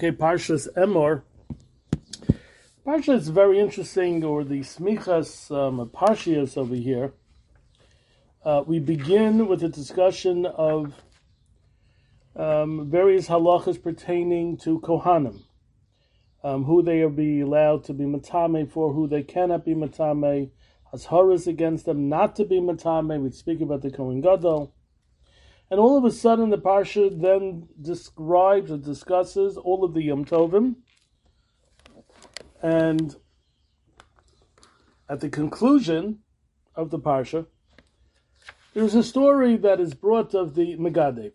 Okay, Parshas Emor. Parsha is very interesting, or the Smichas Parshias over here. We begin with a discussion of various halachas pertaining to Kohanim, who they are be allowed to be matame for, who they cannot be matame, hasharas against them not to be matame. We speak about the Kohen Gadol. And all of a sudden, the Parsha then describes or discusses all of the Yom Tovim. And at the conclusion of the Parsha, there's a story that is brought of the Megadev.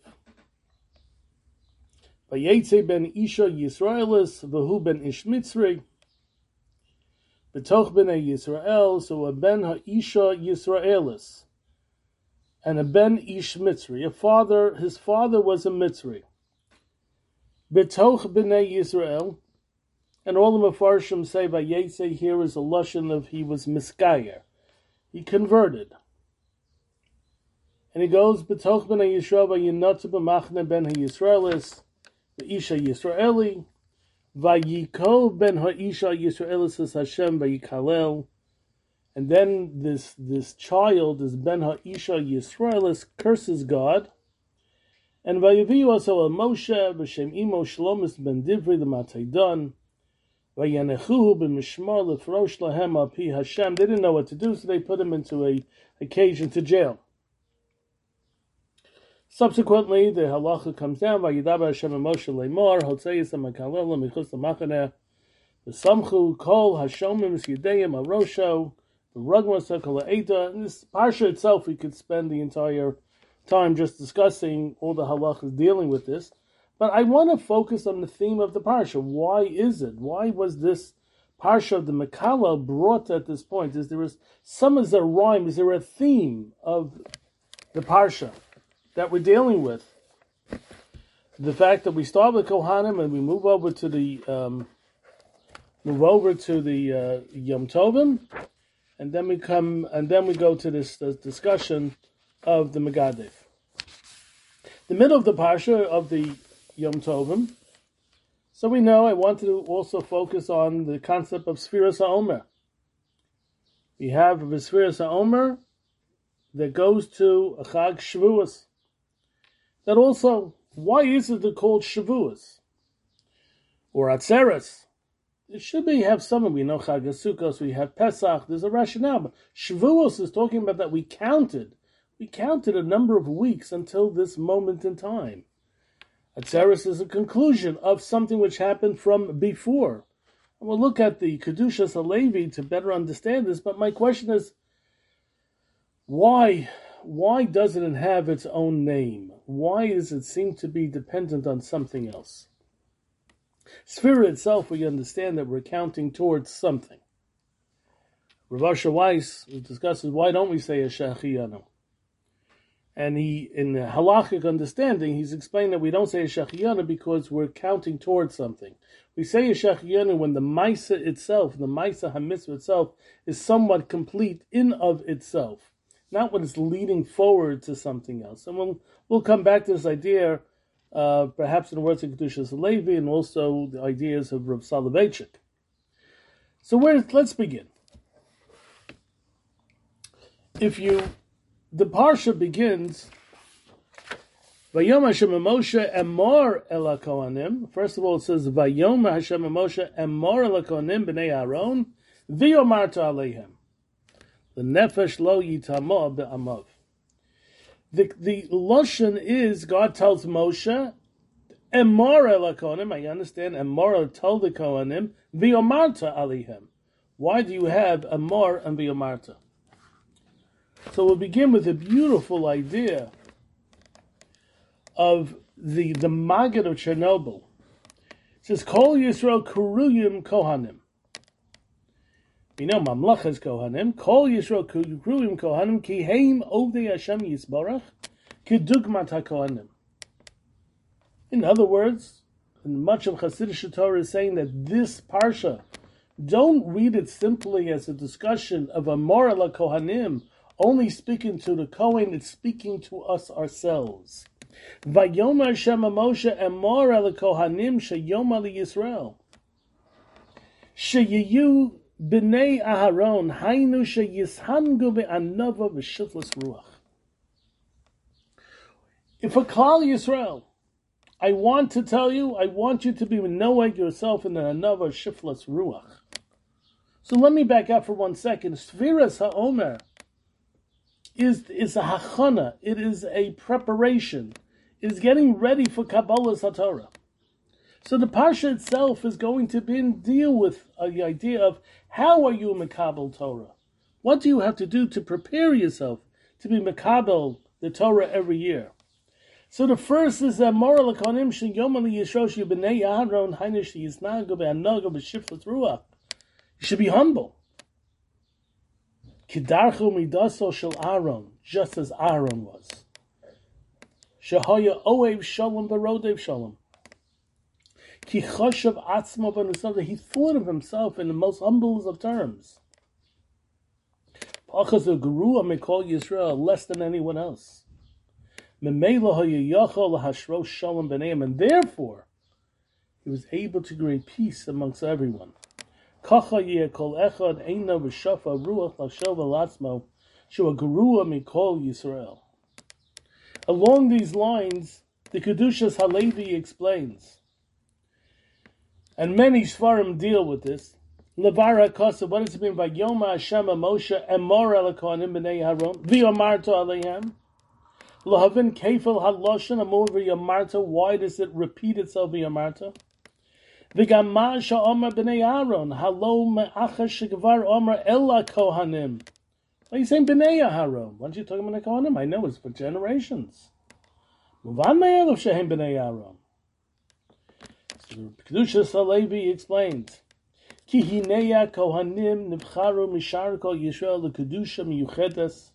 Vayetze ben Isha Yisraelis, v'hu ben Ish Mitzri, b'toch b'nei Yisrael, so a ben ha'isha Yisraelis, and a ben Ish Mitzri. His father was a Mitzri. B'toch b'nei Yisrael, and all the Mefarshim say Vayetze here is a lashon of he was miskayer. He converted. And he goes, B'toch b'nei Yisrael v'yinotzu b'machne ben ha'Yisraelis v'isha Yisraeli v'yiko ben ha'isha Yisraelis es Hashem v'yikalel. And then this child, this ben ha'isha Yisraelis, curses God. And v'yaviu also a Moshe v'shem imo Shlomis ben Divri the Mataidan. They didn't know what to do, so they put him into a cage, into jail. Subsequently, the halacha comes down. Vayidaber Hashem Moshe leimor hotzeis hamakalel michutz lamachaneh v'samchu kol hashomim yidayim arosho v'ragmos kol ha'eda. In this parsha itself, we could spend the entire time just discussing all the halachas dealing with this. But I want to focus on the theme of the parsha. Why is it? Why was this parsha of the Mekala brought at this point? Is there a rhyme? Is there a theme of the parsha that we're dealing with? The fact that we start with Kohanim and we move over to the Yom Tovim, and then we go to this discussion of the Megadev. The middle of the parsha of the Yom Tovim. So we know I wanted to also focus on the concept of Sfiras HaOmer. We have a Sfiras HaOmer that goes to a Chag Shavuos. That also, why is it called Shavuos? Or Atzeres? It should have some, we know Chag HaSukkos, we have Pesach, there's a rationale. But Shavuos is talking about that we counted a number of weeks until this moment in time. Atzeres is a conclusion of something which happened from before. And we'll look at the Kedushas HaLevi to better understand this, but my question is, why doesn't it have its own name? Why does it seem to be dependent on something else? Sphira itself, we understand that we're counting towards something. Rav Asher Weiss discusses, why don't we say a Shechiyanu? And in the halachic understanding, he's explained that we don't say a Shechiyanu because we're counting towards something. We say a Shechiyanu when the Maisa itself, the Maisa HaMitzvah itself, is somewhat complete in of itself, not when it's leading forward to something else. And we'll come back to this idea, perhaps in the words of Kedushas HaLevi, and also the ideas of Rav Soloveitchik. So let's begin. The parsha begins, Vayom Hashem Moshe Emor El HaKohanim. First of all, it says, Vayom Hashem Moshe Emor El HaKohanim B'nei Aaron V'yomarta Aleihem. The Nefesh Lo Yitamo Be'amav. The lashon is, God tells Moshe, Emor El HaKohanim, I understand, Emor told the Kohanim, V'yomarta Aleihem. Why do you have Emor and V'yomarta? So we'll begin with a beautiful idea of the Maggid of Chernobyl. It says, Kol Yisrael Kuruyim Kohanim. We know Mamlachas Kohanim. Kol Yisrael Kuruyim Kohanim Ki Heim Ovdei Hashem Yisbarach Kedugmat HaKohanim. In other words, much of Hasidic Torah is saying that this parsha, don't read it simply as a discussion of Amor la Kohanim, only speaking to the Kohen, it's speaking to us ourselves. Vayomer Hashem Moshe Emor el Kohanim sheyomar Yisrael. Sheyu b'nei Aharon hainu sheyishangu be'anava v'shiflas ruach. If a Klal Yisrael, I want you to be Noah yourself in an anava shiflas ruach. So let me back up for 1 second. Sfiras ha'omer is a hachana. It is a preparation. It is getting ready for Kabbalas HaTorah. So the Parsha itself is going to deal with the idea of how are you Mekabel Torah? What do you have to do to prepare yourself to be Mekabel the Torah every year? So the first is that moral econim sheyomal yisrosh b'nei Aharon hainish yisnagu be'anaga b'shiflat ruach. You should be humble. Kidarchu midaso shel Aaron, just as Aaron was. Shehaya oev shalom b'rodev shalom. Ki choshev atzmo b'nusav, he thought of himself in the most humble of terms. Pachas a guru mikol Yisrael, less than anyone else. And therefore, he was able to create peace amongst everyone. Along these lines, the Kedushas Halevi explains, and many Sfarim deal with this. Levara Kosa, what does it mean by Yoma Hashem Moshe Emor el Kohanim b'nei Haron v'yomarto aleihem? Lahavin kefil haloshen amor v'yamarta. Why does it repeat itself v'yamarta? V'gamah sha'omer b'nei Aaron halo me'achas shegvar omer ela kohanim. Why are you saying b'nei Aaron? Why aren't you talking about the kohanim? I know it's for generations. Muvan me'elov shehem b'nei Aaron. So Kedushas Halevi explains, Ki hineya kohanim nivcharu mishar kol Yisrael l'kedusha miyuchedes.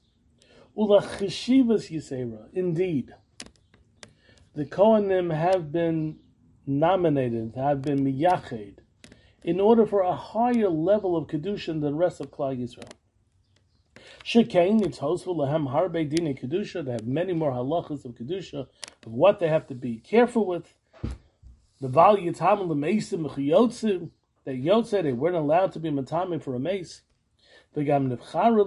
Indeed, the Kohanim have been nominated, have been miyached, in order for a higher level of kedusha than the rest of Klal Yisrael. Shekain, it's hostful lahem harbe dine kedusha. They have many more halachas of kedusha of what they have to be careful with. The val yitamel the meisim mechiyotzu. They yotze, they weren't allowed to be matame for a mace. And they were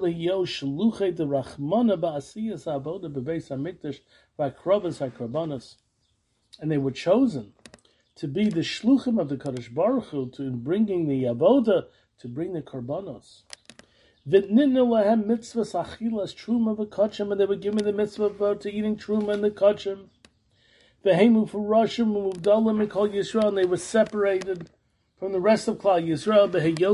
chosen to be the shluchim of the Kadosh Baruch Hu, to bringing the avoda, to bring the korbanos. And they were given the mitzvah to eating truma and the kachim. And they were separated from the rest of Klal Yisrael.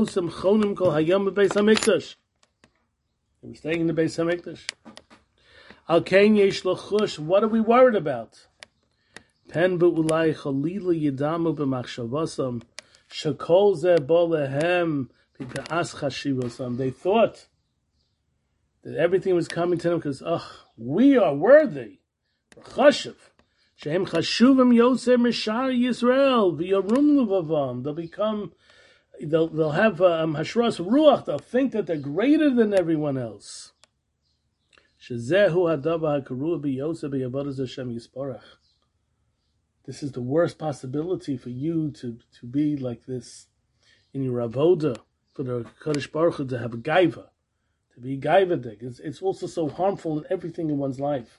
They were staying in the Beis Hamikdash. Al Kain yesh lachush. What are we worried about? Pen be'ulai chalila yidamu b'machshavasam shekol zeh bo lehem b'pe'as chashivasam. They thought that everything was coming to them because, we are worthy. Chashiv. Shehem chashuvim yoseh mishar Yisrael v'yorum levavam. They'll have hashras ruach. They'll think that they're greater than everyone else. Shezehu hadava hakaruah b'yoseh b'yavodas Hashem yisparach. This is the worst possibility for you to be like this in your avoda, for the Kadosh Baruch Hu to have a gaiva, to be gaivadik. It's also so harmful in everything in one's life.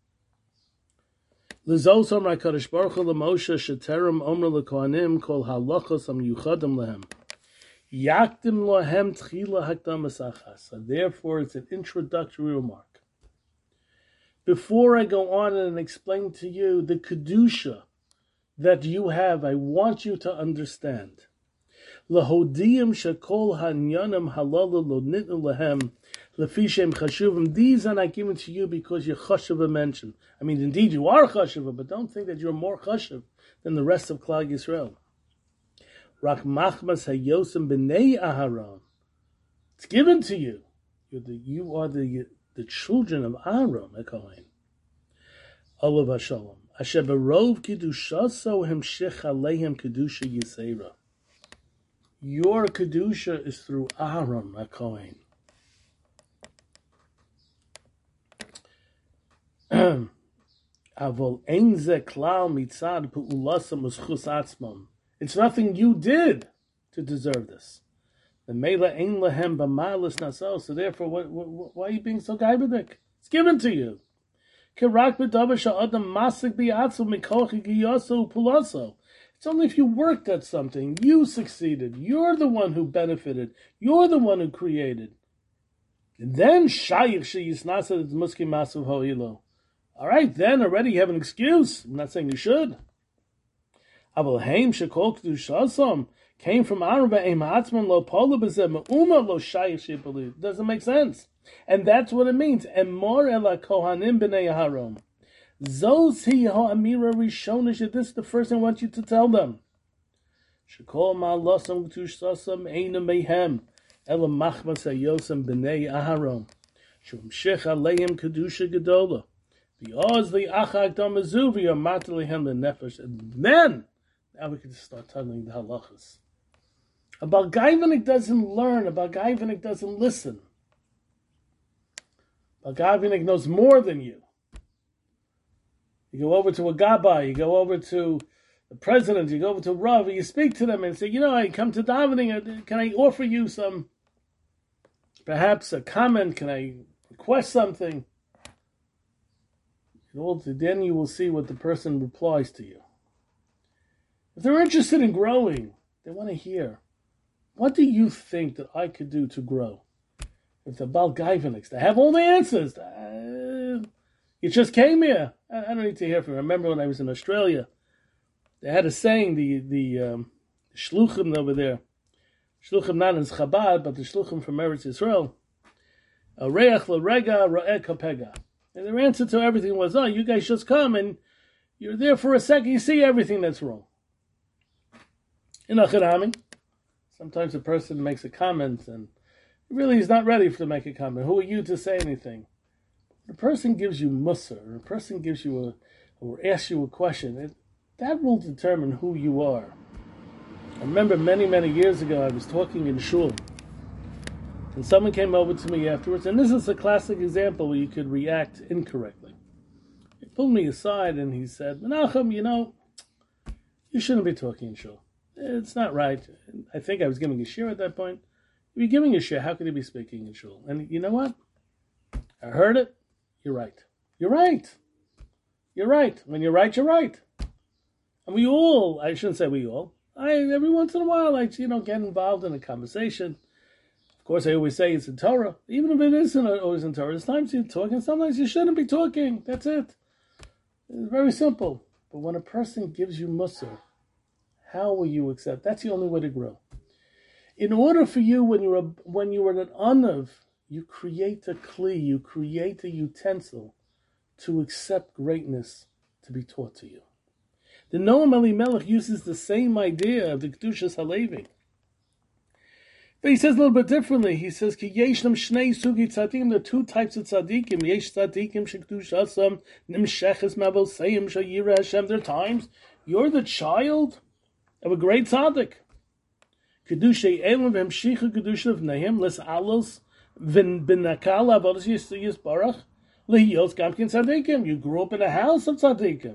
L'zos amar Kadosh Baruch Hu l'Moshe sheterem omer l'kohanim kol halachos amiyuchadim lehem yakdim lohem tchila hakdamas achas. So therefore, it's an introductory remark. Before I go on and explain to you the kedusha that you have, I want you to understand. Lahodiyim shekol hanyanim halal lo nitnu lehem lefishem chashuvim. These are not given to you because you're chashuva mentioned. I mean, indeed you are chashuva, but don't think that you're more chashuv than the rest of Klal Yisrael. Rak machmas hayosim b'nei Aharon. It's given to you. You are the children of Aaron, a Kohen. Olav Hashalom. Asher berov kedushaso hemshich alehem kedusha yisera. Your kedusha is through Aaron, a Kohen. Avol ein ze klal mitzad pe'ulasam u'schus atzmon. It's nothing you did to deserve this. The mela ein lehem b'malas naso. So therefore, why are you being so gaibadik? It's given to you. Kirak b'davar sha'adam masik bi'atzu mikochi giyoso u'pulaso. It's only if you worked at something, you succeeded. You're the one who benefited. You're the one who created. And then shayich sheyisnasa muski masav ho'ilo. All right, then already you have an excuse. I'm not saying you should. Aval haim shekol kedushasam came from Arba Eim Atzman Lo Pola B'Zeh Me'uma Lo Shayich Shebeliv. Doesn't make sense, and that's what it means. Emor Ela Kohanim B'nei Aharon. Zos Hi Ha'amira Rishonish. This is the first thing I want you to tell them. Shekol Ma'alosam Kedushasam Eina Mehem Ela Machmas Hayosam B'nei Aharon. Shum Shech Aleim Kedusha Gedola. V'oz Li'achak Damazu V'yomat Lehem L'Nefesh. And then, now we can just start telling the halachas. A Balgaivanik doesn't learn. A Balgaivanik doesn't listen. Balgaivanik knows more than you. You go over to a Gabbai, you go over to the president, you go over to Rav, you speak to them and say, I come to davening, can I offer you some, perhaps a comment, can I request something? Then you will see what the person replies to you. If they're interested in growing, they want to hear, what do you think that I could do to grow? If the Balgaivaniks, they have all the answers. You just came here. I don't need to hear from you. I remember when I was in Australia, they had a saying, the shluchim over there, shluchim not in Chabad, but the shluchim from Eretz Yisrael, reach l'rega ra'eh kapega. And their answer to everything was, you guys just come and you're there for a second, you see everything that's wrong. In Acharami, sometimes a person makes a comment and really is not ready to make a comment. Who are you to say anything? When a person gives you musar, or a person gives you or asks you a question, that will determine who you are. I remember many, many years ago, I was talking in shul, and someone came over to me afterwards, and this is a classic example where you could react incorrectly. He pulled me aside and he said, Menachem, you shouldn't be talking in shul. It's not right. I think I was giving a shir at that point. If you're giving a shir, how could you be speaking in shul? And you know what? I heard it. You're right. You're right. You're right. When you're right, you're right. And we all, I shouldn't say we all, every once in a while, get involved in a conversation. Of course, I always say it's in Torah. Even if it isn't always in Torah, there's times you're talking, sometimes you shouldn't be talking. That's it. It's very simple. But when a person gives you musar, how will you accept? That's the only way to grow. In order for you, when you are an anav, you create a kli, you create a utensil to accept greatness to be taught to you. The Noam Elimelech uses the same idea of the Kedushas Halevi. But he says a little bit differently. He says, Ki yeshnam shnei sugi tzadikim, there are two types of tzadikim. Yesh tzadikim shekdushasam nimsheches mavoseim shayira Hashem. There are times you're the child of a great tzaddik. Kedushay elam v'hemshicha kedusha v'neim les alos v'nakal avodas yisbarach lehiyos gamkin tzadikim. You grew up in a house of tzadikim.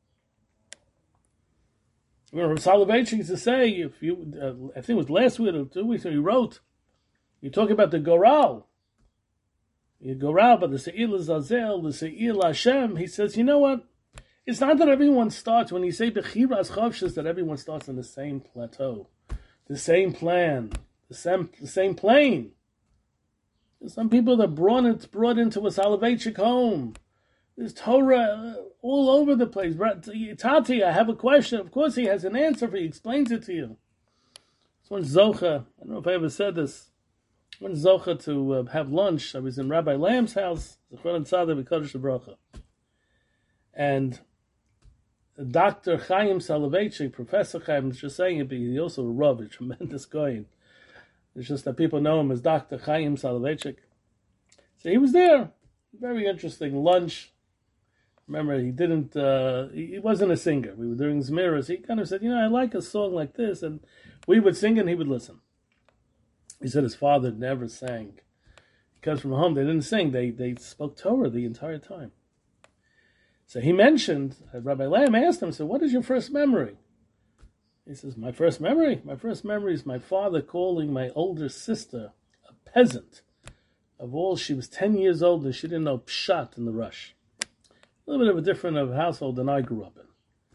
Rav Soloveitchik used to say, if you, I think it was last week or 2 weeks ago, he wrote, you talk about the Goral. You Goral, but the Se'il Zazel, the Se'il Hashem, he says, you know what? It's not that everyone starts, when you say Bechiras Chavshas, that everyone starts on the same plateau, the same plan, the same plane. There's some people that brought into a Soloveitchik home. There's Torah all over the place. Tati, I have a question. Of course he has an answer for you. He explains it to you. This one Zocha, I don't know if I ever said this. One Zocha to have lunch. I was in Rabbi Lamb's house, Zechron Tzaddik V'Kodesh Bracha. And Dr. Chaim Soloveitchik, Professor Chaim, is just saying it, but he's also a Rav, a tremendous guy. It's just that people know him as Dr. Chaim Soloveitchik. So he was there. Very interesting lunch. Remember, he wasn't a singer. We were doing Zmiras. He kind of said, I like a song like this. And we would sing and he would listen. He said his father never sang. He comes from home. They didn't sing. They spoke Torah the entire time. So he mentioned, Rabbi Lamb asked him, so what is your first memory? He says, my first memory is my father calling my older sister a peasant. Of all, she was 10 years old and she didn't know pshat in the rush. A little bit of a different household than I grew up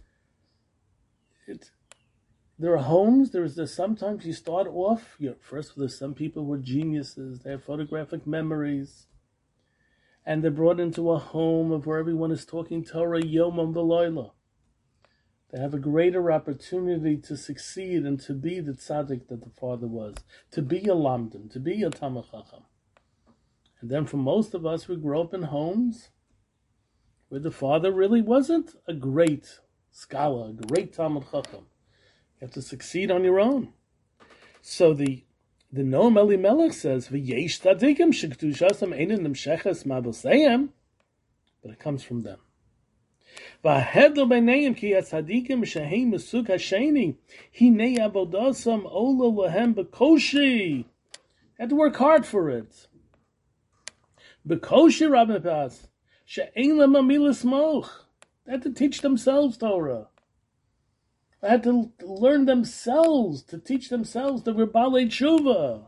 in. There are homes, sometimes you start off, first there's some people who are geniuses, they have photographic memories, and they're brought into a home of where everyone is talking Torah Yomam V'Loila. They have a greater opportunity to succeed and to be the tzaddik that the father was, to be a lamdan, to be a Talmid Chacham. And then for most of us, we grow up in homes where the father really wasn't a great scholar, a great Talmid Chacham. You have to succeed on your own. So the Noam Elimelech says, "V'yesh tzadikim shekdushasam einin nemsheches ma'avoseihem," but it comes from them. V'ahedel b'neiim ki hatzadikim sheheim mesug hasheni hinei avodasam ola lahem b'koshi. Had to work hard for it. B'koshi Rabbi Pas she'ein lam amilas moch. They had to teach themselves Torah. They had to learn themselves, to teach themselves the Balei Tshuva.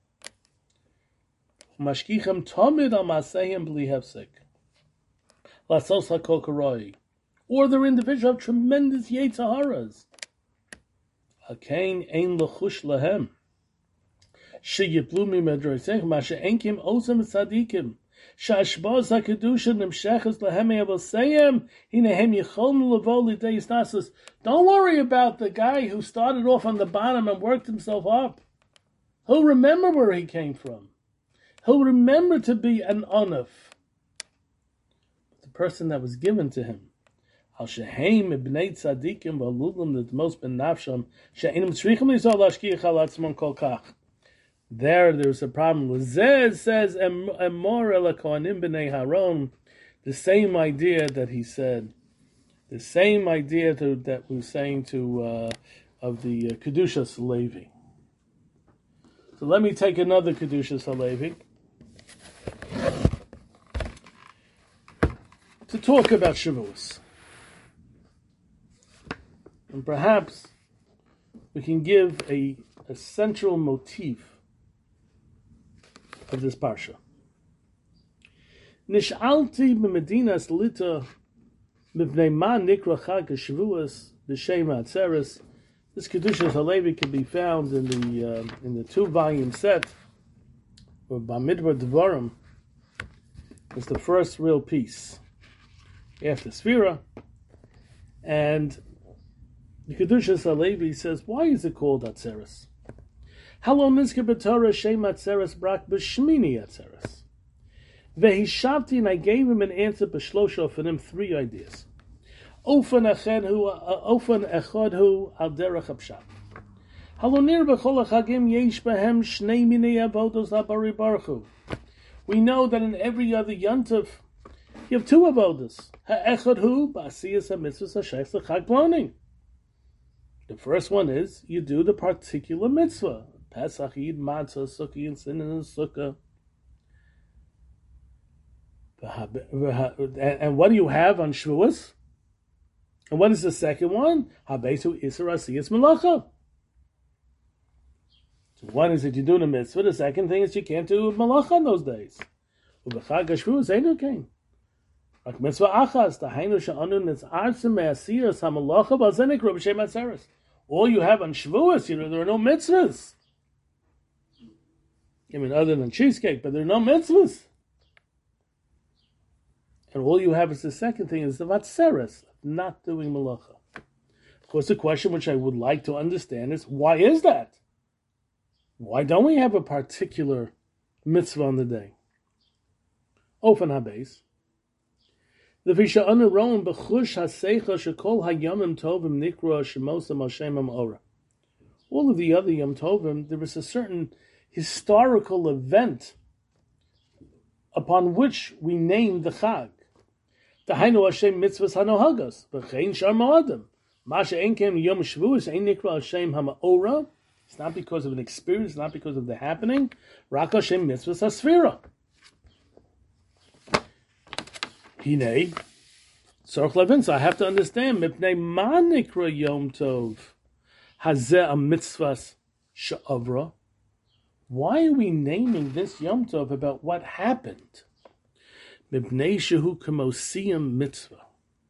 Mashkichem tamid al masehem bli hefsek. Lasos hakol karoi. Or they're individuals have tremendous yetzaharas. Hakein ein lechush lahem. Sheyiplu mi medroisech ma she'enkim osem tzadikim. Shashbaz HaKedusha Nimsheches Lahem Yavoseyem Hinehem Yichom Levo Lidei Yisnasus. Don't worry about the guy who started off on the bottom and worked himself up. He'll remember where he came from. He'll remember to be an onuf. The person that was given to him. Al Sheheim Ibnei Tzadikim V'Alulim L'Dmos Ben Nafsham She'enim Tzrichim Lizol Lashkiach Al Atzmon Kol Kach. There's a problem. Lezeh says, Emor el Kohanim b'nei Haron, the same idea that he said, the same idea that we were saying of the Kedushas Levi. So let me take another Kedushas Levi to talk about Shavuos. And perhaps we can give a central motif of this parsha. Nish'alti b'medinas lita mivnei ma nikra chag Shavuos b'shem Atzeres. This Kedushas Halevi can be found in the 2-volume set of Bamidbar Devarim. It's the first real piece after Sfira, and the Kedushas Halevi says, why is it called Atzeres? Hello, Nizke B'Torah Shem Atzeres Brak B'Shmini Atzeres. Vehishavti, and I gave him an answer B'Shlosha for him 3 ideas. Ofen Echad Hu Al Derech HaPshat. Hello, Nir B'Chol HaChagim Yesh B'Hem Shnei Minei Avodos HaBari Baruch Hu. We know that in every other Yontif you have 2 avodos. Ha'echad Hu B'Asiyas HaMitzvahs HaShech L'Chag Plonim. The first one is you do the particular mitzvah. Pesach, Eid, Matzah, Sukkah, and Sin in the Sukkah. And what do you have on Shavuos? And what is the second one? Habesu Isser Asiyas Malacha. So one is that you do the mitzvah. The second thing is you can't do malacha on those days. Ubechag HaShavuos ain't okay. Like mitzvah achas, the hainu she'anu nitzartzim me'asiyas hamalacha b'azenik Rabbi Shem Atzeres. All you have on Shavuos, there are no mitzvahs. I mean, other than cheesecake, but there are no mitzvahs. And all you have is the second thing is the vatzeres, not doing malacha. Of course, the question which I would like to understand is, why is that? Why don't we have a particular mitzvah on the day? Ofen habeis. The Visha Anaron B'chush HaSeicha Shekol HaYamim Tovim Nikra Shemosam Hashemam Ora. All of the other Yom Tovim, there was a certain historical event upon which we name the Chag. Tahainu Hashem Mitzvahs HaNohagas V'chein Shar Mo'adim Masha Enkem Yom Shavuos Ein Nikra Hashem HaMa'ora. It's not because of an experience, not because of the happening. Rak Hashem Mitzvahs HaSfira. Hinei. So I have to understand. Mipnei ma nikra Yom Tov hazeh a mitzvahs she'avra. Why are we naming this Yom Tov about what happened? Mipnei shehu k'mosiyim mitzvah.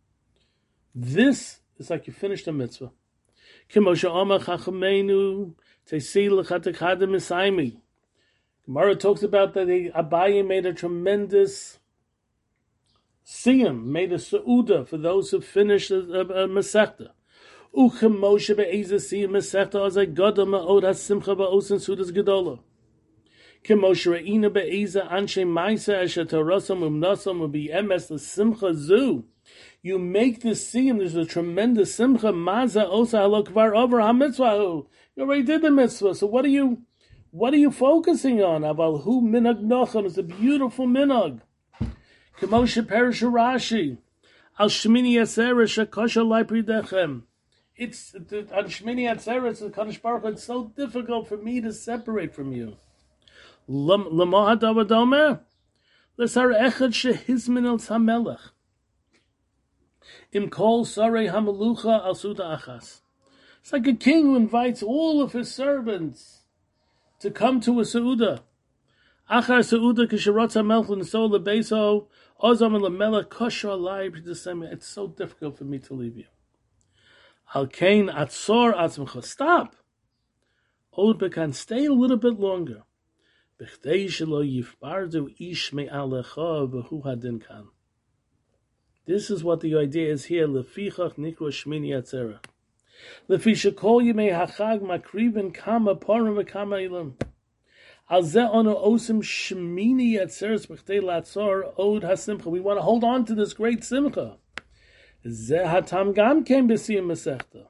This is like you finished a mitzvah. K'moshe Amar Chachamenu teisi l'chatekada misaymi. Gemara talks about that Abaye made a tremendous siyum, made a seuda for those who finished a Masechta. Uchem Moshe be'ezeh siyum Masechta azay gadol ma'od hasimcha ba'osin sudas gedola. Kem Moshe re'ina be'ezeh anshe ma'isa asher torasam umnasam u'bi'emes l'simcha zu. You make this siyum, there's a tremendous simcha, maza osa halo kvar over ha-mitzvah. You already did the mitzvah, so what are you focusing on? Aval hu minhag nocham, it's a beautiful minhag. K'moshe perish Rashi, al shmini atzeres shekosha lai pridechem. It's on shmini atzeres, the Kadosh Baruch Hu, it's so difficult for me to separate from you. L'mohat avadomer, l'sar echad shehizmin el tzhamelech. Im kol sarei hamalucha al suda achas. It's like a king who invites all of his servants to come to a seuda. Achar seuda kisherotz hamelch l'nisol lebeso ozam lemelech kosher alai b'desem. It's so difficult for me to leave you. Al kain atzor atzmecha. Stop. Od bekan, stay a little bit longer. B'chdei shelo yifbardu ish me'alecha v'hu hadin kan. This is what the idea is here. Lefichach nikra shmini atzera. Lefi shekol yimei hachag makriven kama parim v'kama ilam. Al zeh ono osim shmini atzeres b'chdei latzor od hasimcha. We want to hold on to this great simcha. Zeh hatam gam kein b'siyum masechta.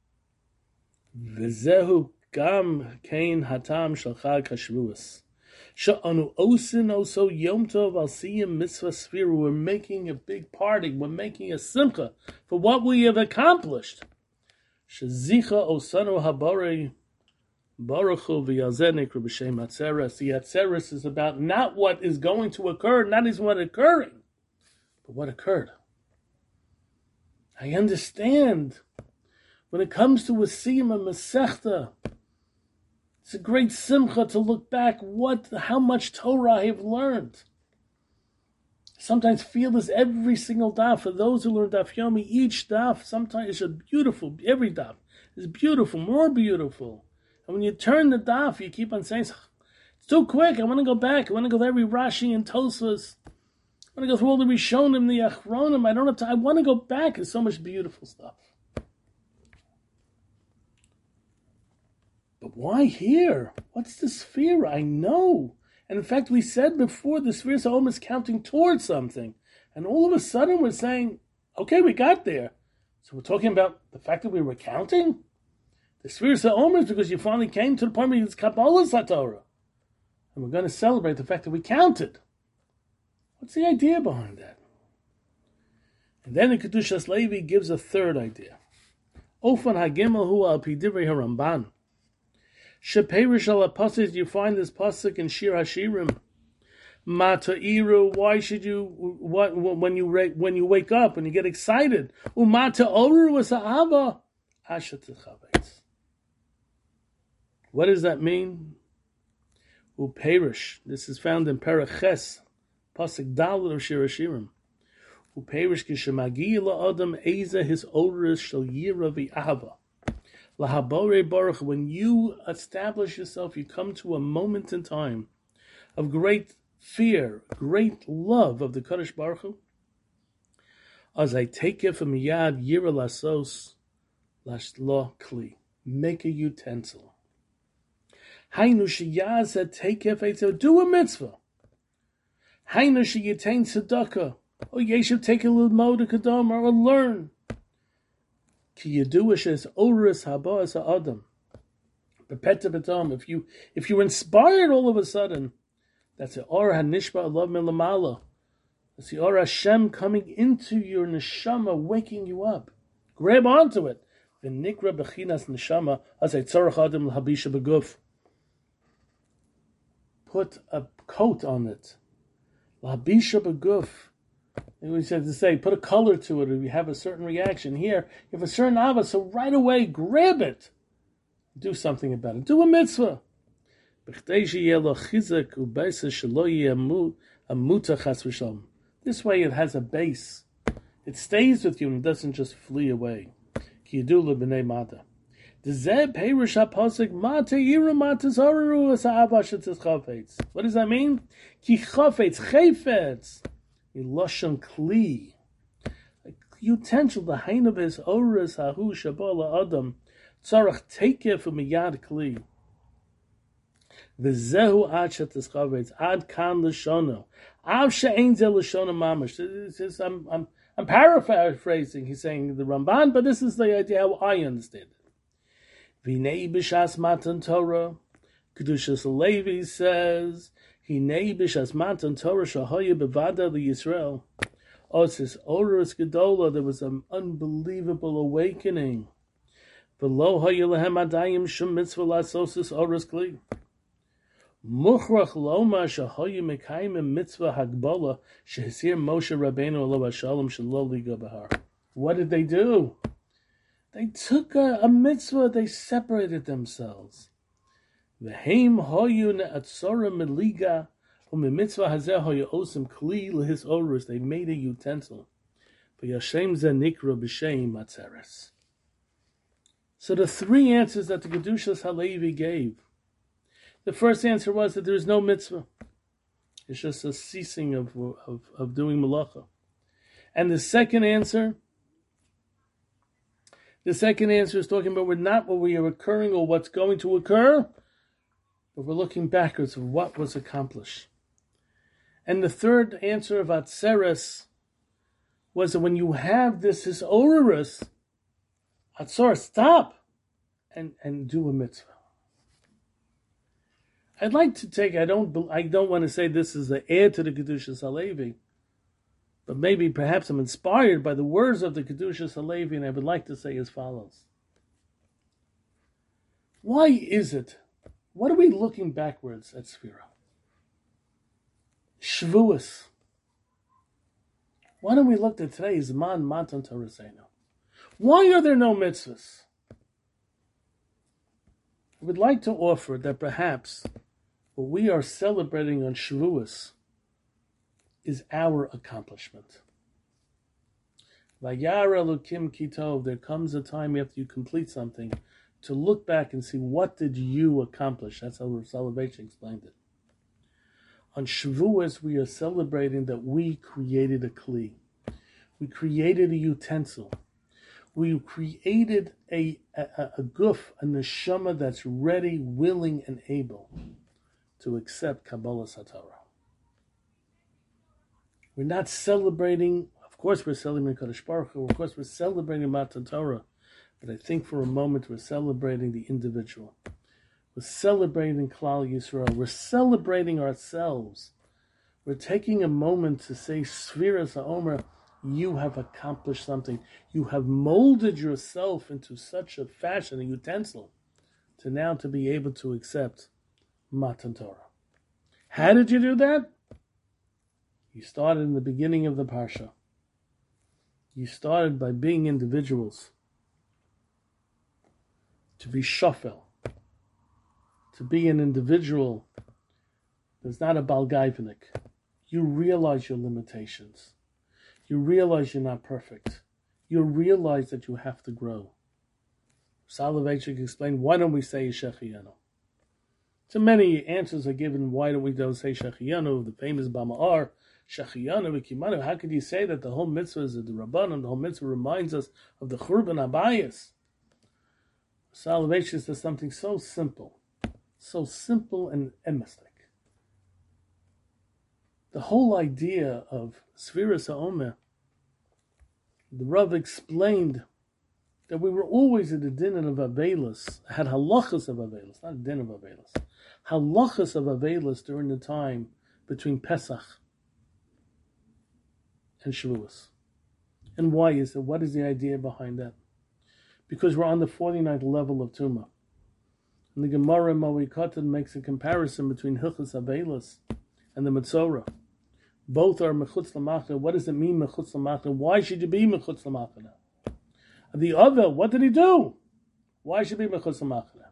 V'zehu gam kein hatam shel chag hashvuos. Sha'anu osin oso Yom Tov al siyum mitzvah sfiru. We're making a big party. We're making a simcha for what we have accomplished. Shezicha osanu habari baruchu v'yazenik b'shem atzeres. The atzeres is about not what is going to occur, not even what occurring, but what occurred. I understand when it comes to a siyum and masechta, it's a great simcha to look back how much Torah I have learned. Sometimes feel this every single daf. For those who learn daf yomi, each daf sometimes is beautiful. Every daf is beautiful, more beautiful. And when you turn the daf, you keep on saying, it's too quick, I want to go back. I want to go to every Rashi and Tosfos. I want to go through all the Rishonim, the Achronim. I don't have time. I want to go back. There's so much beautiful stuff. But why here? What's the sphere? I know. And in fact, we said before, the sphere is almost counting towards something. And all of a sudden we're saying, okay, we got there. So we're talking about the fact that we were counting? The sphere is almost because you finally came to the point where it's Kabbalah Satorah. And we're going to celebrate the fact that we counted. What's the idea behind that? And then the Kedushas Levi gives a third idea. Ofan hagimel hu al pi divrei haramban. Sheperish al pasuk, you find this pasuk in Shir Hashirim. Matairu, why should you when you wake up, when you get excited? Umata oru was ahava ashat chavetz. What does that mean? Uperish. This is found in Paraches, pasuk Daled of Shir Hashirim. Uperish kishemagi la'adam eza his odorous shal yira v'ahava. Lahabore baruch. When you establish yourself, you come to a moment in time of great fear, great love of the Kadosh Baruch Hu. As I take it from yad yira lasos lashlo kli, make a utensil. Hainu sheyaz take it, do a mitzvah. Hainu sheyitain tzedakah. Oh, yeshiv, take a little moed kadam or learn. Ki yeduish is oris haba as adam. Bepeta betam. If you're inspired all of a sudden, that's the or hanishba alav milamala. That's the or Hashem coming into your neshama, waking you up. Grab onto it. V'nikra bechinas neshama as a tzarach adam l'habisha beguf. Put a coat on it. L'habisha beguf. We said to say, put a color to it, or you have a certain reaction. Here, you have a certain ava, so right away, grab it. Do something about it. Do a mitzvah. This way it has a base. It stays with you and it doesn't just flee away. What does that mean? Ki chafetz, chayfetz. Miloshan kli. Utensil, the hain of his oris hahu shabala adam. Tzarach tekeh from miyad kli. V'zehu ad shetzchavetz ad kan l'shono. Av she'ein ze l'shono mamash. I'm paraphrasing. He's saying the Ramban, but this is the idea how I understand it. V'nei b'shas matan Torah. Kedushas Levi says, Hinei b'shas matan Torah shahoya bevada l'Yisrael. Oh, it says, Oros Gedola, there was an unbelievable awakening. V'lo hoya lehem adayim shum mitzvah lasosis oros kli. Muchrach loma shahoya mekayim mitzvah hagbola shehesir Moshe Rabbeinu alav shalom shelo liga bahar. What did they do? They took a mitzvah, they separated themselves. V'heim hoyu ne'atzora meliga u'mimitzvah hazeh hoyu osem kli lehis orus. They made a utensil. V'yashem ze nikra b'shem atzeres. So the three answers that the Kedushas Halevi gave. The first answer was that there is no mitzvah. It's just a ceasing of doing malacha. And the second answer is talking about we're not what we are occurring or what's going to occur, but we're looking backwards of what was accomplished. And the third answer of Atzeres was that when you have this orurus, Atzor, stop and do a mitzvah. I'd like to take, I don't want to say this is the heir to the Kedushas Halevi, but maybe perhaps I'm inspired by the words of the Kedushas Halevi, and I would like to say as follows. Why is it? What are we looking backwards at Sfira? Shavuos. Why don't we look at today? Zman Matan Torasenu. Why are there no mitzvahs? I would like to offer that perhaps what we are celebrating on Shavuos is our accomplishment. Vayar Elokim Kitov, there comes a time after you complete something to look back and see what did you accomplish. That's how Rav Soloveitchik explained it. On Shavuos, we are celebrating that we created a kli. We created a utensil. We created a guf, a neshama that's ready, willing, and able to accept Kabbalah Satorah. We're not celebrating, of course we're celebrating Kadosh Baruch Hu, of course we're celebrating Matan Torah, but I think for a moment we're celebrating the individual. We're celebrating Klal Yisrael. We're celebrating ourselves. We're taking a moment to say, Sfiras HaOmer, you have accomplished something. You have molded yourself into such a fashion, a utensil, to now to be able to accept Matan Torah. How did you do that? You started in the beginning of the Parsha. You started by being individuals. To be shofel. To be an individual. There's not a balgaivanik. You realize your limitations. You realize you're not perfect. You realize that you have to grow. Soloveitchik explained, why don't we say Shechianu? So many answers are given, why don't we say Shechianu, the famous Bama'ar, Shechianu v'kimanu. How could you say that the whole mitzvah is the Rabbanan, the whole mitzvah reminds us of the Churban Abayis? Soloveitchik says something so simple and emistic. The whole idea of Sfiras HaOmer, the Rav explained that we were always at the din of Avelis, had halachas of Avelis, not a din of Avelis, halachas of Avelis during the time between Pesach and Shavuos. And why is it? What is the idea behind that? Because we're on the 49th level of Tumah. And the Gemara in Mawikatan makes a comparison between Hilchas Avelis and the Metzorah. Both are mechutz l'machna. What does it mean mechutz l'machna? Why should you be mechutz l'machna? The other, what did he do? Why should he be mechutz l'machna?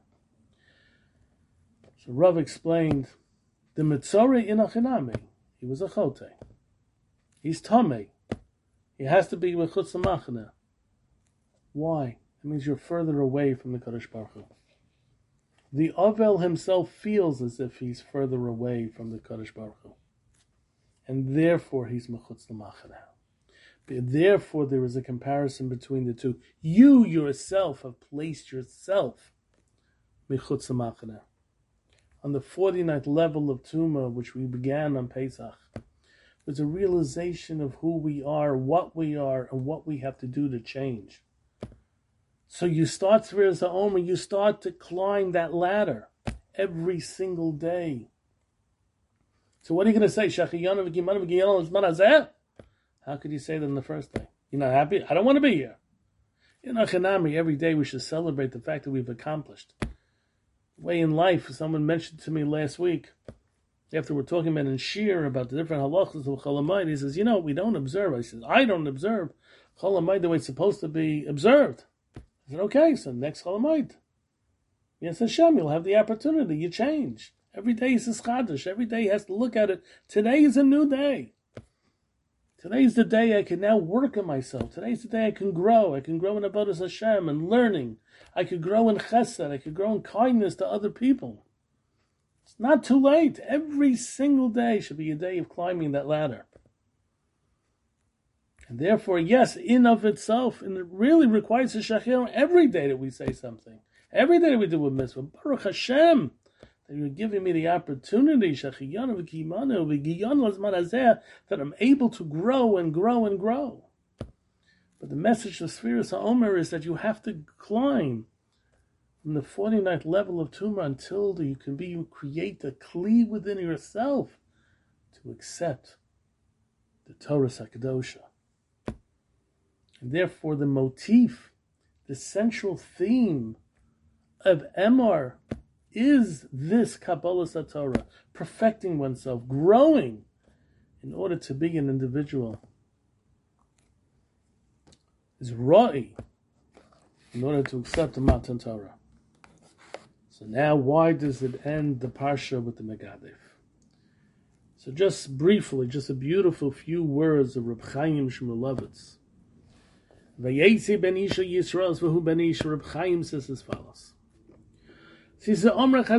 So Rav explained the mitzorah in achinami. He was a chote. He's tamei. He has to be mechutz l'machna. Why? It means you're further away from the Kadosh Baruch Hu. The Avel himself feels as if he's further away from the Kadosh Baruch Hu. And therefore he's mechutz l'machna. Therefore there is a comparison between the two. You yourself have placed yourself mechutz l'machna. On the 49th level of Tumah, which we began on Pesach, was a realization of who we are, and what we have to do to change. So you start Sfiras HaOmer, you start to climb that ladder every single day. So what are you going to say? How could you say that on the first day? You're not happy? I don't want to be here. In Achanami, every day we should celebrate the fact that we've accomplished. Way in life, someone mentioned to me last week, after we're talking about in Shir about the different halachas of Chol Hamoed, he says, we don't observe. I said, I don't observe Chol Hamoed the way it's supposed to be observed. I said, okay, so next Chol Hamoed, yes Hashem, you'll have the opportunity. You change. Every day is a chadash. Every day has to look at it. Today is a new day. Today's the day I can now work on myself. Today's the day I can grow. I can grow in Avodas Hashem and learning. I could grow in chesed. I could grow in kindness to other people. It's not too late. Every single day should be a day of climbing that ladder. And therefore, yes, in of itself, and it really requires a shachir every day that we say something. Every day that we do a mitzvah. Baruch Hashem, that you're giving me the opportunity, that I'm able to grow and grow and grow. But the message of Sfiras HaOmer is that you have to climb from the 49th level of Tumah until you can create a kli within yourself to accept the Torah HaKadosha. And therefore the motif, the central theme of Emor is this Kabbalah Torah, perfecting oneself, growing in order to be an individual. Is Ra'i in order to accept the Matan Torah. So now why does it end the Parsha with the Megadif? So just briefly, just a beautiful few words of Reb Chaim Shmulevitz. Vayetzi ben Isha Yisrael v'hu ben Isha. Reb Chaim says as follows. We're talking about,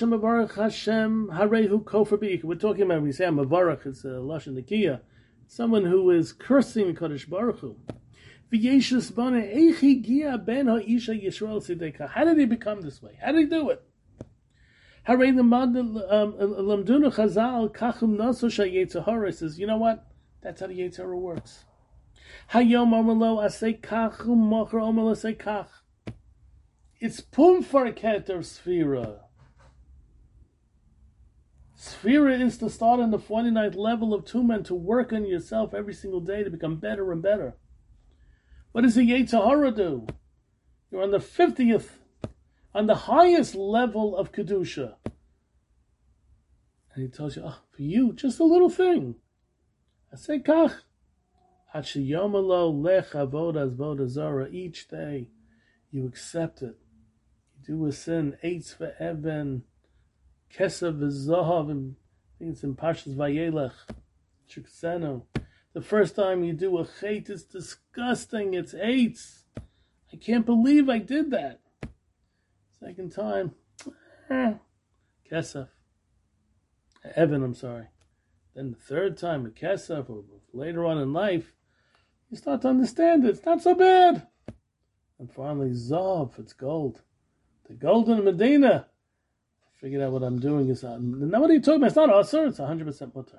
we say Mavarach, it's a Lashon Nikiya, someone who is cursing Kadosh Baruch Hu. How did he become this way? How did he do it? Says, you know what? That's how the Yetzer Hara works. It's Pumfarket of Sfira. Sfira is to start on the 49th level of Tumah and to work on yourself every single day to become better and better. What does the Yetzer Hara do? You're on the 50th, on the highest level of Kedusha. And he tells you, for you, just a little thing. I say, Kach. Each day, you accept it. Do a sin, eitz ve'eben, kesav v'zahav, and I think it's in Pashas Vayelech, Chuksenu. The first time you do a chait, it's disgusting, it's eitz. I can't believe I did that. Second time, kesav. Evan, I'm sorry. Then the third time, a kesav, or later on in life, you start to understand it. It's not so bad. And finally, zahav, it's gold. The gold in Medina. I figured out what I'm doing is now what are you talking about? It's not asur, it's 100% mutter.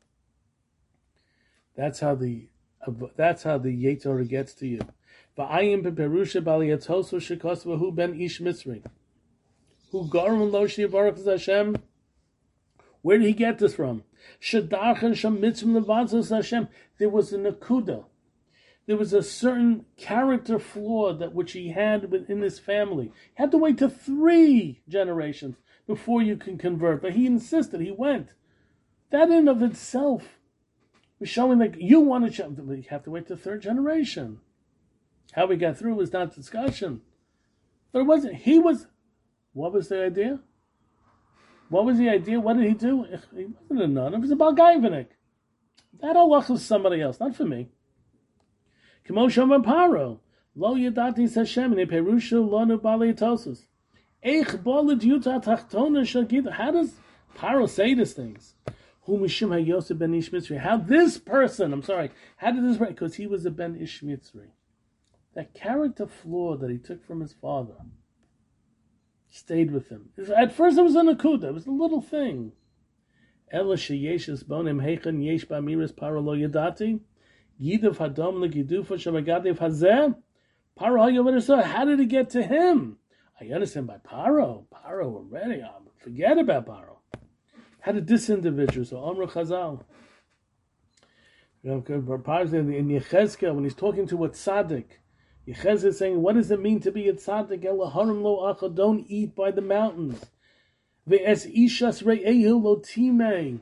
That's how the Yetzer Hara gets to you. V'ayim beperusha baliyatosu shekosva hu ben ish mitzri. Hu garum lo shivarach Hashem. Where did he get this from? Shadarchen sham mitzvim levatzos Hashem. There was a nakuda. There was a certain character flaw which he had within his family. He had to wait to 3 generations before you can convert. But he insisted, he went. That in of itself We're showing like you want to show. We have to wait the third generation. How we got through was not discussion. But it wasn't. He was. What was the idea? What was the idea? What did he do? He wasn't a nun. It was a Balgaivanik. That halach was somebody else, not for me. Kimo Shomar Paro. Lo yadati Hashem ne perushu lonu bali tosus. Eich bolid yuta tachtona shagid. How does Paro say these things? Hu mishum hayosef ben Ish Mitzri. How this person? I'm sorry. How did this? Because he was a ben Ish Mitzri. That character flaw that he took from his father stayed with him. At first, it was a nakuda. It was a little thing. Ela sheyeshes bonim heichen yesh ba'miris Paro lo yadati. Yidav hadom legidufa shamagadev hazeh. Paro hayover. How did it get to him? I understand by Paro. Paro already. Forget about Paro. How did this individual? So Amr Chazal. In Yechezkel, when he's talking to a tzaddik, Yechezkel is saying, what does it mean to be a tzaddik? Elaharim lo acha, don't eat by the mountains. Ve'es ishas re'ehu lo timei.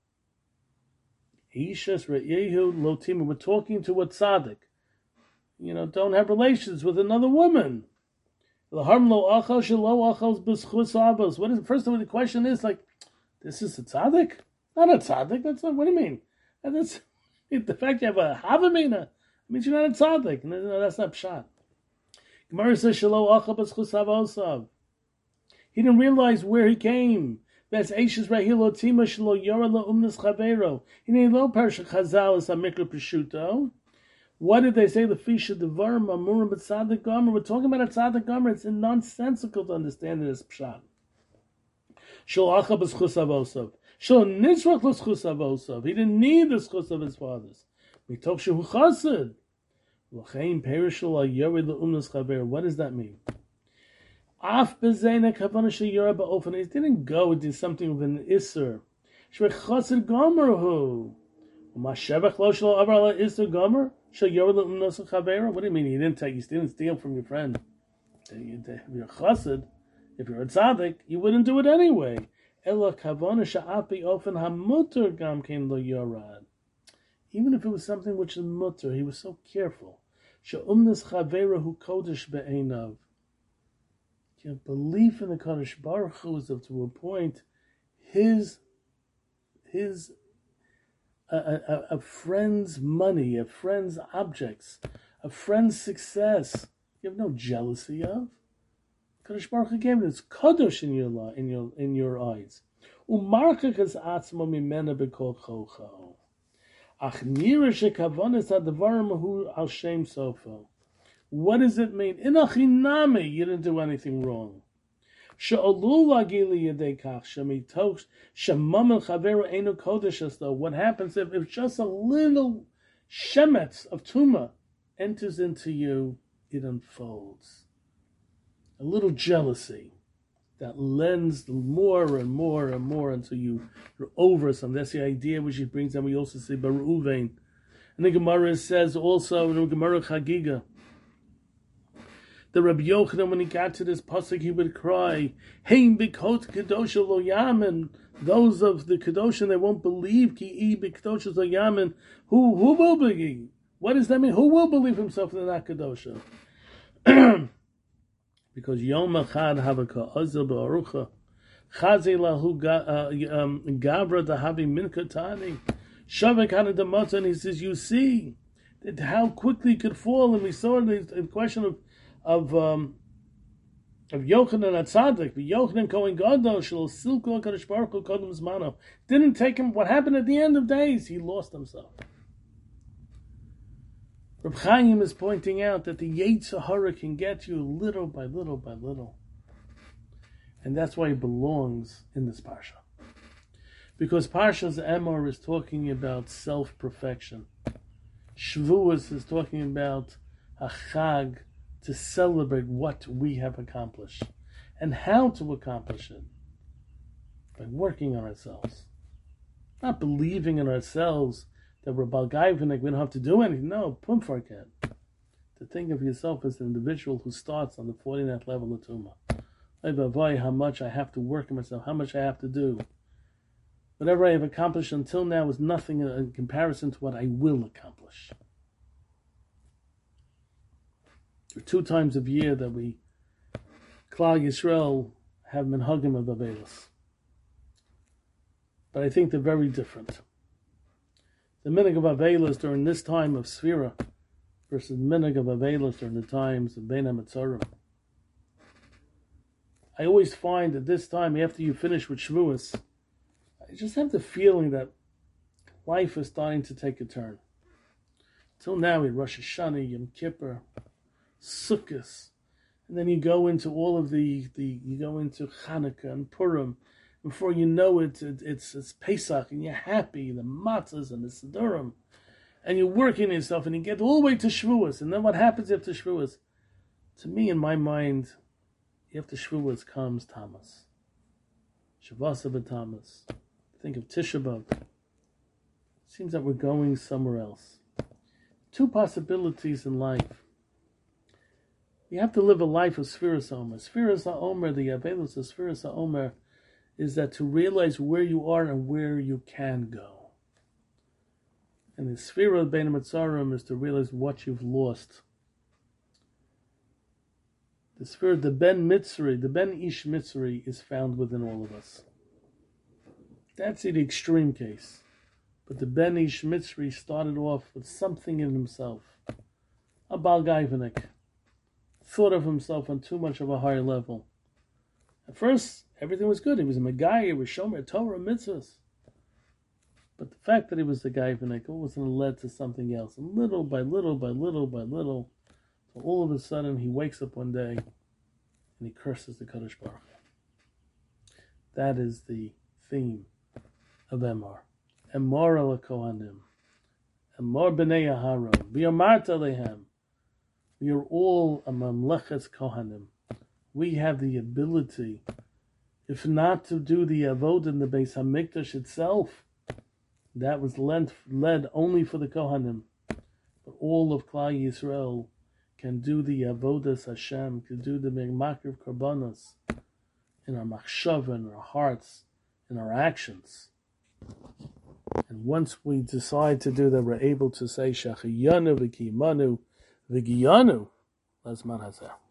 Ishas re'ehu lo timei. We're talking to a tzaddik. Don't have relations with another woman. Elaharim lo acha shelo achos b'schus abos. What is first of all? The question is like, this is a tzaddik? Not a tzaddik. That's not. What do you mean? That's the fact you have a havamina. Means you're not a tzaddik. No, that's not pshat. Gemara says, Shelo acha b'schus avosav. He didn't realize where he came. That's Eishes Rahilo Tima Shelo Yora Lo Umnas Chavero. He didn't know Parsha Chazal is a Mikra Peshuto. What did they say? The fish of the Varim Amurim but Tzaddik Gomer. We're talking about a Tzaddik Gomer. It's nonsensical to understand it as pshat. Shelo acha b'schus avosav. Shelo nitzrach l'schus avosav. He didn't need the schus of his fathers. Mitoch shehu chassid. L'chein perishul al-yored l'umnas chaver. What does that mean? Af bezena kavana sheyora ba'ofen. He didn't go and do something with an isser. Shvei chassid gomer hu. Mashevach lo shelo avar ala isser gomer. Sheyora l'umnas chaver. What do you mean? You didn't steal from your friend. If you're a chassid, if you're a tzaddik, you wouldn't do it anyway. Ela kavana sha'api ofen hamuter gam kein lo yorad. Even if it was something which is mutter, he was so careful. She'umnas chavera hu kodesh be'einav. Belief in the Kodesh Baruch Hu is up to a point. A friend's money, a friend's objects, a friend's success, you have no jealousy of. Kodesh Baruch Hu gave it. It's kadosh in your eyes. Umarchakas atzmo mimena b'kol chocho. Ach nira shekavonis advarim hu al shem sofo. What does it mean? In achinami, you didn't do anything wrong. She'olu lagili yedei kach shemitoch shemamel chaveru enu kodesh aslo. What happens if just a little shemetz of tuma enters into you? It unfolds. A little jealousy that lends more and more and more until you're over something. That's the idea which he brings, and we also see Baruvein. And the Gemara says also in the Gemara Chagiga, the Rabbi Yochanan, when he got to this pasuk, he would cry, "Hein b'kot kedosha lo yamin." Those of the kedosha, they won't believe. Ki I b'kedosha lo yamin. Who will believe? What does that mean? Who will believe himself in that kedosha? Because Yom Echad Havaka Azil Ba'arucha Chazi Lahu Gavra Dahavi Minkatani Shavak Hana Damata, and he says, you see that how quickly it could fall, and we saw the question of Yochanan Atzadik, but Yochanan Kohen Gadol Shel Silko Kadosh Baruch Hu Kodem Zmano. Didn't take him. What happened at the end of days? He lost himself. Reb Chaim is pointing out that the Yetzer Hara can get you little by little by little. And that's why it belongs in this Parsha. Because Parsha's Emor is talking about self-perfection. Shavuos is talking about a Chag to celebrate what we have accomplished. And how to accomplish it. By working on ourselves. Not believing in ourselves that we're Balgaivanik, we don't have to do anything. No, Pumfarket. To think of yourself as an individual who starts on the 49th level of Tumah. How much I have to work on myself, how much I have to do. Whatever I have accomplished until now is nothing in comparison to what I will accomplish. There are 2 times a year that we, Klal Yisrael, have minhagim of Avelis. But I think they're very different. The minhag of Avelis during this time of Sfira versus the minhag of Avelis during the times of Bein HaMetzorim. I always find that this time, after you finish with Shavuos, I just have the feeling that life is starting to take a turn. Till now, we Rosh Hashanah, Yom Kippur, Sukkot, and then you go into all of you go into Hanukkah and Purim. Before you know it, it's Pesach, and you're happy, the matzahs and the Sidurim, and you're working yourself, and you get all the way to Shavuos, and then what happens after Shavuos? To me, in my mind, after Shavuos comes Tammuz. Shavasa b'Tammuz. Think of Tisha B'Av. It seems that we're going somewhere else. 2 possibilities in life. You have to live a life of Sfiras HaOmer. Sfiras HaOmer, the Avelos of Sfiras HaOmer, is that to realize where you are and where you can go. And the Sfira of Bein HaMetzorim is to realize what you've lost. The Sfira, the Ben Mitzri, the Ben Ish Mitzri is found within all of us. That's the extreme case. But the Ben Ish Mitzri started off with something in himself. A Baal Gaivanik. Thought of himself on too much of a higher level. At first, everything was good. He was a Megai, he was Shomer Torah Mitzvahs. But the fact that he was a Gaivanik wasn't led to something else. And little by little by little by little, so all of a sudden he wakes up one day and he curses the Kadosh Baruch Hu. That is the theme of Emor. Emor ala Kohanim. Emor b'nei Aharon. V'yomarta lehem. We are all a Mamlechet Kohanim. We have the ability, if not to do the Avod in the Beis HaMikdash itself, that was led only for the Kohanim. But all of Klal Yisrael can do the Avodas Hashem, can do the Makriv Karbanos in our machshava, in our hearts, in our actions. And once we decide to do that, we're able to say Shachiyanu v'kiyimanu v'giyanu lazman hazeh.